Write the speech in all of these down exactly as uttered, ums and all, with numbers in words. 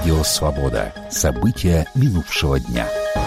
Радио «Свобода». События минувшего дня.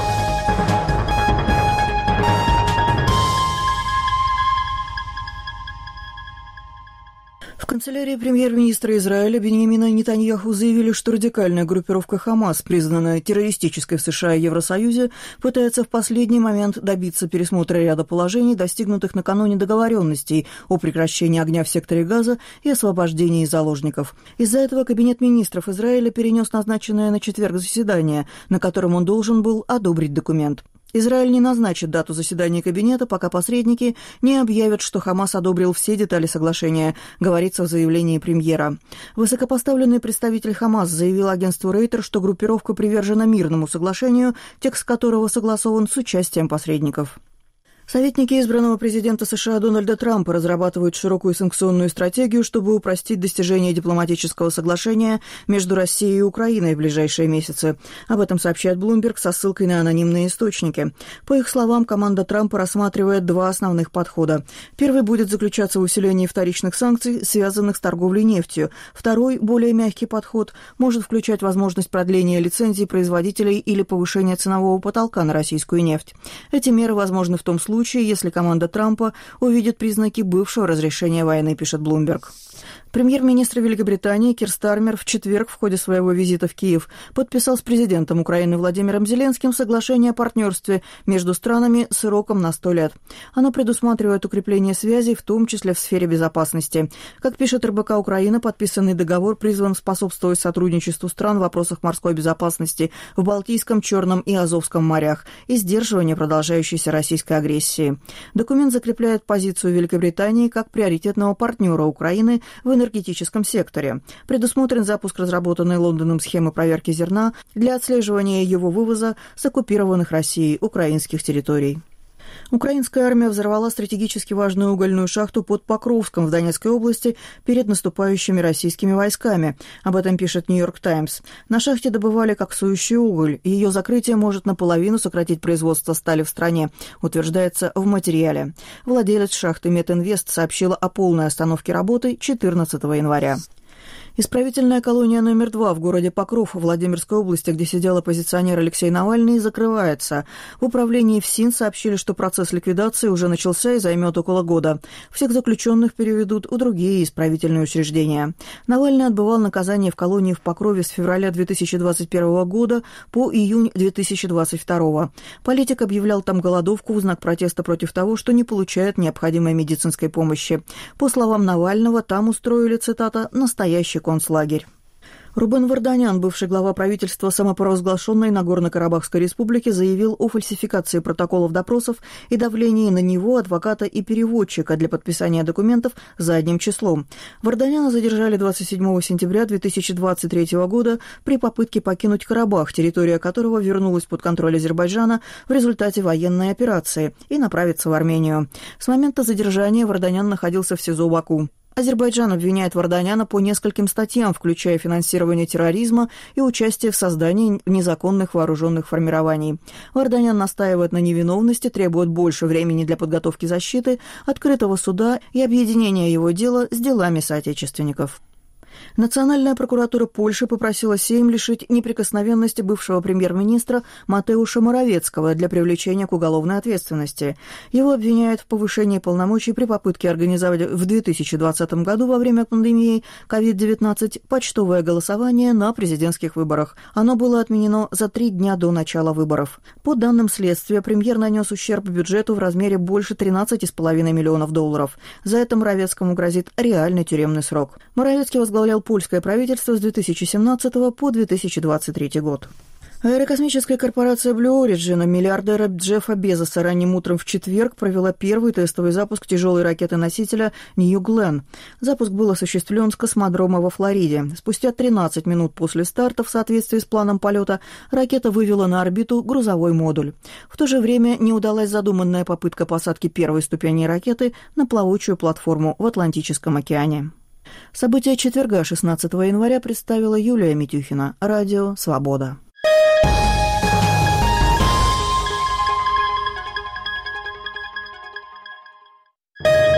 В канцелярии премьер-министра Израиля Биньямина Нетаньяху заявили, что радикальная группировка «Хамас», признанная террористической в США и Евросоюзе, пытается в последний момент добиться пересмотра ряда положений, достигнутых накануне договоренностей о прекращении огня в секторе Газа и освобождении заложников. Из-за этого Кабинет министров Израиля перенес назначенное на четверг заседание, на котором он должен был одобрить документ. Израиль не назначит дату заседания Кабинета, пока посредники не объявят, что Хамас одобрил все детали соглашения, говорится в заявлении премьера. Высокопоставленный представитель Хамас заявил агентству Рейтер, что группировка привержена мирному соглашению, текст которого согласован с участием посредников. Советники избранного президента США Дональда Трампа разрабатывают широкую санкционную стратегию, чтобы упростить достижение дипломатического соглашения между Россией и Украиной в ближайшие месяцы. Об этом сообщает Bloomberg со ссылкой на анонимные источники. По их словам, команда Трампа рассматривает два основных подхода. Первый будет заключаться в усилении вторичных санкций, связанных с торговлей нефтью. Второй, более мягкий подход, может включать возможность продления лицензий производителей или повышения ценового потолка на российскую нефть. Эти меры возможны в том случае, В случае, если команда Трампа увидит признаки бывшего разрешения войны, пишет Bloomberg. Премьер-министр Великобритании Кир Стармер в четверг в ходе своего визита в Киев подписал с президентом Украины Владимиром Зеленским соглашение о партнерстве между странами с сроком на сто лет. Оно предусматривает укрепление связей, в том числе в сфере безопасности. Как пишет эр бэ ка Украина, подписанный договор призван способствовать сотрудничеству стран в вопросах морской безопасности в Балтийском, Черном и Азовском морях и сдерживанию продолжающейся российской агрессии. Документ закрепляет позицию Великобритании как приоритетного партнера Украины в энергетическом секторе. Предусмотрен запуск разработанной Лондоном схемы проверки зерна для отслеживания его вывоза с оккупированных Россией украинских территорий. Украинская армия взорвала стратегически важную угольную шахту под Покровском в Донецкой области перед наступающими российскими войсками. Об этом пишет «Нью-Йорк Таймс». На шахте добывали коксующий уголь, и ее закрытие может наполовину сократить производство стали в стране, утверждается в материале. Владелец шахты Метинвест сообщила о полной остановке работы четырнадцатого января. Исправительная колония номер два в городе Покров Владимирской области, где сидел оппозиционер Алексей Навальный, закрывается. В управлении ФСИН сообщили, что процесс ликвидации уже начался и займет около года. Всех заключенных переведут в другие исправительные учреждения. Навальный отбывал наказание в колонии в Покрове с февраля две тысячи двадцать первого года по июнь две тысячи двадцать второго. Политик объявлял там голодовку в знак протеста против того, что не получает необходимой медицинской помощи. По словам Навального, там устроили, цитата, «настоящий концлагерь». Рубен Варданян, бывший глава правительства самопровозглашенной Нагорно-Карабахской республики, заявил о фальсификации протоколов допросов и давлении на него, адвоката и переводчика для подписания документов задним числом. Варданяна задержали двадцать седьмого сентября две тысячи двадцать третьего года при попытке покинуть Карабах, территория которого вернулась под контроль Азербайджана в результате военной операции, и направиться в Армению. С момента задержания Варданян находился в СИЗО Баку. Азербайджан обвиняет Варданяна по нескольким статьям, включая финансирование терроризма и участие в создании незаконных вооруженных формирований. Варданян настаивает на невиновности, требует больше времени для подготовки защиты, открытого суда и объединения его дела с делами соотечественников. Национальная прокуратура Польши попросила Сейм лишить неприкосновенности бывшего премьер-министра Матеуша Моровецкого для привлечения к уголовной ответственности. Его обвиняют в повышении полномочий при попытке организовать в две тысячи двадцатом году во время пандемии ковид девятнадцать почтовое голосование на президентских выборах. Оно было отменено за три дня до начала выборов. По данным следствия, премьер нанес ущерб бюджету в размере больше тринадцати с половиной миллионов долларов. За это Моровецкому грозит реальный тюремный срок. Моровецкий возглавлял польское правительство с две тысячи семнадцатого по две тысячи двадцать третий год. Аэрокосмическая корпорация Blue Origin миллиардера Джеффа Безоса ранним утром в четверг провела первый тестовый запуск тяжелой ракеты-носителя New Glenn. Запуск был осуществлен с космодрома во Флориде. Спустя тринадцать минут после старта, в соответствии с планом полета, ракета вывела на орбиту грузовой модуль. В то же время не удалась задуманная попытка посадки первой ступени ракеты на плавучую платформу в Атлантическом океане. События четверга, шестнадцатого января, представила Юлия Митюхина. Радио «Свобода».